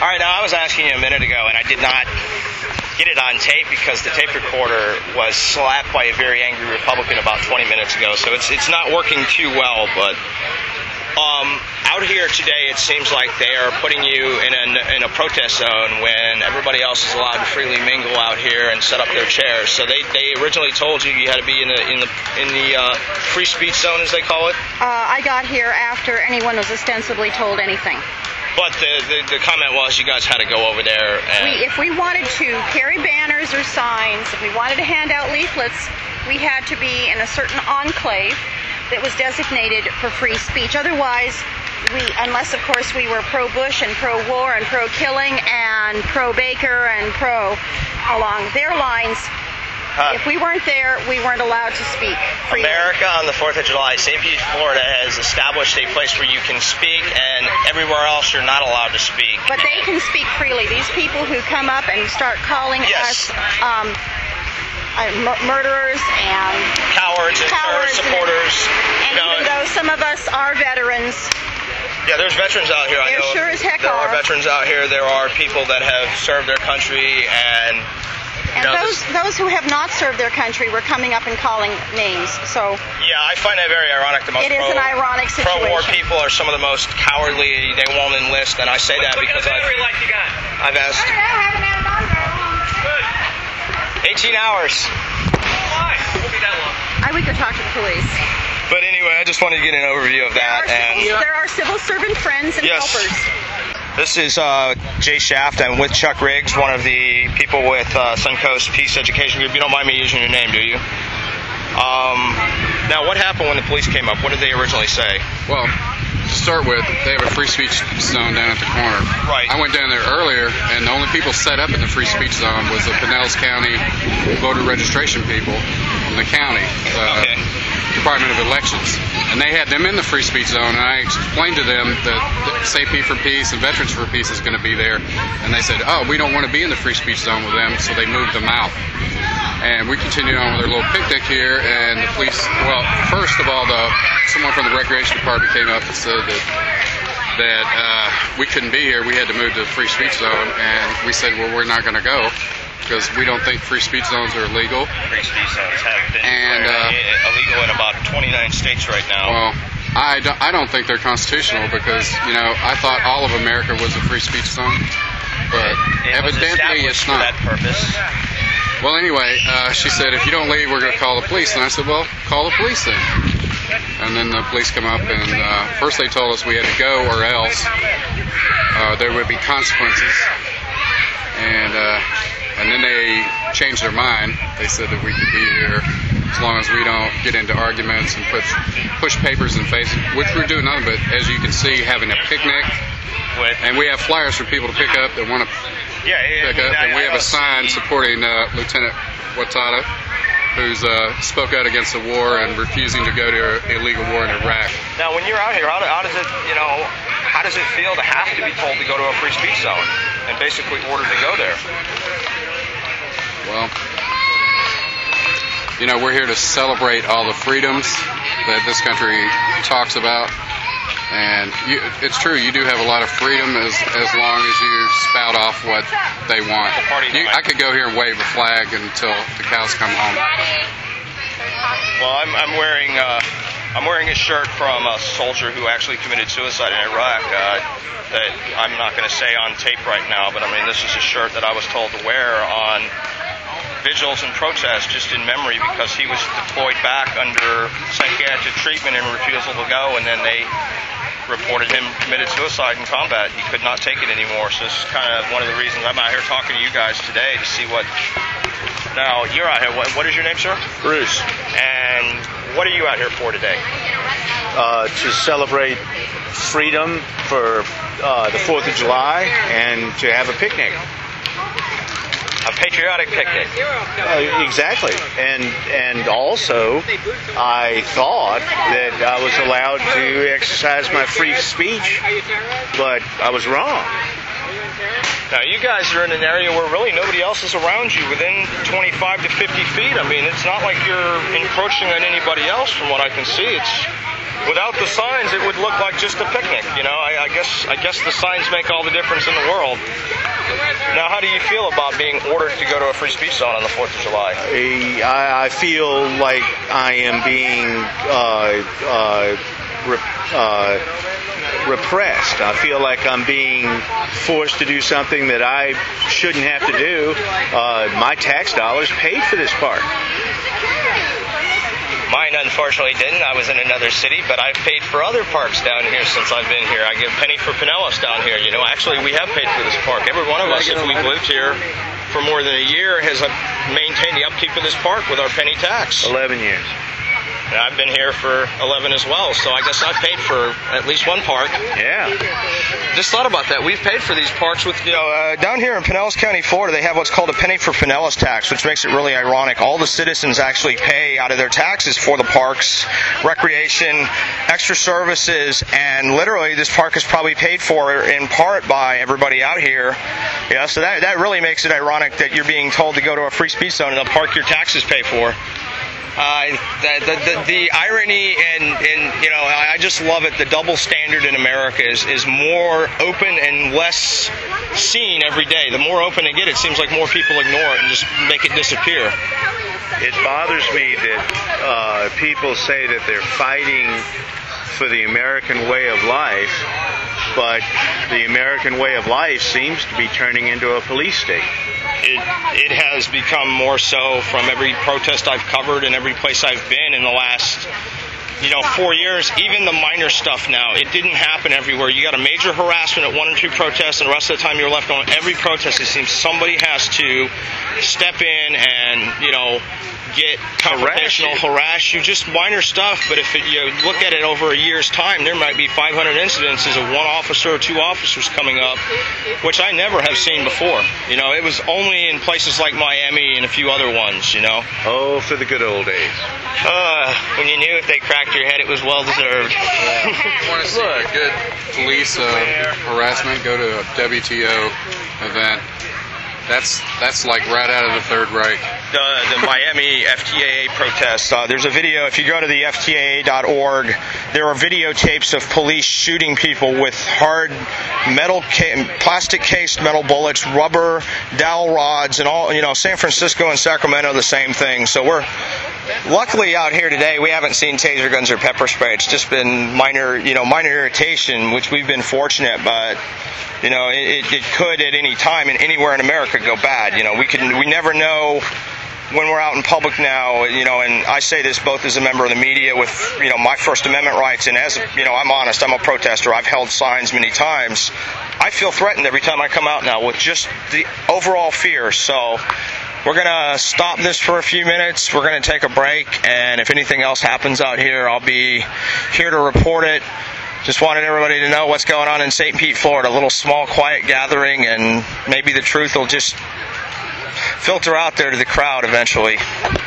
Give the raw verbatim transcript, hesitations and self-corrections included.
All right, now I was asking you a minute ago, and I did not get it on tape because the tape recorder was slapped by a very angry Republican about twenty minutes ago, so it's it's not working too well. But um, out here today, it seems like they are putting you in a, in a protest zone when everybody else is allowed to freely mingle out here and set up their chairs. So they, they originally told you you had to be in the in the in the uh, free speech zone, as they call it. Uh, I got here after anyone was ostensibly told anything. But the, the, the comment was you guys had to go over there. And we, if we wanted to carry banners or signs, if we wanted to hand out leaflets, we had to be in a certain enclave that was designated for free speech. Otherwise, we, unless of course we were pro-Bush and pro-war and pro-killing and pro-Baker and pro along their lines, Uh, if we weren't there, we weren't allowed to speak freely. America on the fourth of July, Saint Pete, Florida has established a place where you can speak, and everywhere else you're not allowed to speak. But they can speak freely. These people who come up and start calling Yes. us um, uh, mur- murderers and Cowards and cowards terrorist supporters. And, and you know, even though some of us are veterans, yeah, there's veterans out here. I There know sure as heck there are. are. veterans out here. There are people that have served their country, and and know, those this- those who have not served their country were coming up and calling names. So yeah, I find that very ironic. The most it is pro, an ironic situation. pro-war people are some of the most cowardly. They won't enlist, and I say that because I've, like you got? I've asked eighteen hours. Why? It won't be that long. I would go talk to the police. But anyway, I just wanted to get an overview of There that. are, And civil, there are civil servant friends and Yes. helpers. This is uh, Jay Shaft. I'm with Chuck Riggs, one of the people with uh, Suncoast Peace Education Group. You don't mind me using your name, do you? Um, now, what happened when the police came up? What did they originally say? Well, to start with, they have a free speech zone down at the corner. Right. I went down there earlier, and the only people set up in the free speech zone was the Pinellas County voter registration people from the county uh, Okay. Department of Elections. And they had them in the free speech zone, and I explained to them that Saint Pete for Peace and Veterans for Peace is going to be there. And they said, oh, we don't want to be in the free speech zone with them, so they moved them out. And we continued on with our little picnic here, and the police, well, first of all, the someone from the Recreation Department came up and said that that uh, we couldn't be here. We had to move to the free speech zone, and we said, well, we're not going to go because we don't think free speech zones are illegal. Free speech zones have been And, uh, illegal in about twenty-nine states right now. Well, I don't, I don't think they're constitutional because, you know, I thought all of America was a free speech zone, but it was evidently established it's for not. that purpose. Well, anyway, uh, she said, if you don't leave, we're going to call the police. And I said, well, call the police then. And then the police come up, and uh, first they told us we had to go or else uh, there would be consequences. And uh, and then they changed their mind. They said that we could be here as long as we don't get into arguments and put push papers in faces, which we're doing nothing but, as you can see, having a picnic. With, And we have flyers for people to pick up that want to yeah, yeah, pick up, I- and we I have a don't sign see- supporting uh, Lieutenant Watada, who's uh, spoke out against the war and refusing to go to illegal war in Iraq. Now, when you're out here, how, do, how does it, you know, how does it feel to have to be told to go to a free speech zone and basically ordered to go there? Well, you know, we're here to celebrate all the freedoms that this country talks about. And you, it's true, you do have a lot of freedom as as long as you spout off what they want. You, I could go here and wave a flag until the cows come home. Well, I'm, I'm wearing uh, I'm wearing a shirt from a soldier who actually committed suicide in Iraq. Uh, that I'm not going to say on tape right now, but I mean, this is a shirt that I was told to wear on vigils and protests just in memory because he was deployed back under psychiatric treatment and refusal to go, and then they reported him committed suicide in combat. He could not take it anymore. So this is kind of one of the reasons I'm out here talking to you guys today to see what. Now, you're out here. What, what is your name, sir? Bruce, And what are you out here for today? uh, to celebrate freedom for uh, the fourth of July and to have a picnic. A patriotic picnic. Uh, exactly. And and also, I thought that I was allowed to exercise my free speech, but I was wrong. Now, you guys are in an area where really nobody else is around you within twenty-five to fifty feet. I mean, it's not like you're encroaching on anybody else from what I can see. It's without the signs, it would look like just a picnic. You know, I, I guess I guess the signs make all the difference in the world. Now, how do you feel about being ordered to go to a free speech zone on the fourth of July? I, I feel like I am being uh, uh, re- uh, repressed. I feel like I'm being forced to do something that I shouldn't have to do. Uh, my tax dollars paid for this park. Mine, unfortunately, didn't. I was in another city, but I've paid for other parks down here since I've been here. I give penny for Pinellas down here. You know, actually, we have paid for this park. Every one of us, if we've lived here for more than a year, has maintained the upkeep of this park with our penny tax. Eleven years. And I've been here for eleven as well, so I guess I've paid for at least one park. Yeah. Just thought about that. We've paid for these parks with, you know, uh, down here in Pinellas County, Florida, they have what's called a penny for Pinellas tax, which makes it really ironic. All the citizens actually pay out of their taxes for the parks, recreation, extra services, and literally this park is probably paid for in part by everybody out here. Yeah, so that, that really makes it ironic that you're being told to go to a free speech zone in a park your taxes pay for. Uh, the, the, the, the irony and, and, you know, I just love it. The double standard in America is, is more open and less seen every day. The more open they get, it seems like more people ignore it and just make it disappear. It bothers me that uh, people say that they're fighting for the American way of life, but the American way of life seems to be turning into a police state. It, it has become more so from every protest I've covered and every place I've been in the last, you know, four years. Even the minor stuff now, it didn't happen everywhere. You got a major harassment at one or two protests, and the rest of the time you're left on every protest. It seems somebody has to step in and, you know, get confrontational, harass you, just minor stuff. But if it, you look at it over a year's time, there might be five hundred incidences of one officer or two officers coming up, which I never have seen before. You know, it was only in places like Miami and a few other ones, you know. Oh, for the good old days. Uh, when you knew if they cracked your head, it was well deserved. If you want to see a good police uh, harassment, go to a W T O event. That's that's like right out of the Third Reich. The, the Miami F T A A protests. Uh, there's a video. If you go to the F T A A dot org, there are videotapes of police shooting people with hard metal, ca- plastic-cased metal bullets, rubber dowel rods, and all. You know, San Francisco and Sacramento, the same thing. So we're luckily out here today. We haven't seen taser guns or pepper spray. It's just been minor, you know, minor irritation, which we've been fortunate, but. You know, it, it could at any time and anywhere in America go bad. You know, we can we never know when we're out in public now. You know, and I say this both as a member of the media with, you know, my First Amendment rights, and as, you know, I'm honest, I'm a protester. I've held signs many times. I feel threatened every time I come out now with just the overall fear. So we're going to stop this for a few minutes. We're going to take a break, and if anything else happens out here, I'll be here to report it. Just wanted everybody to know what's going on in Saint Pete, Florida. A little small, quiet gathering, and maybe the truth will just filter out there to the crowd eventually.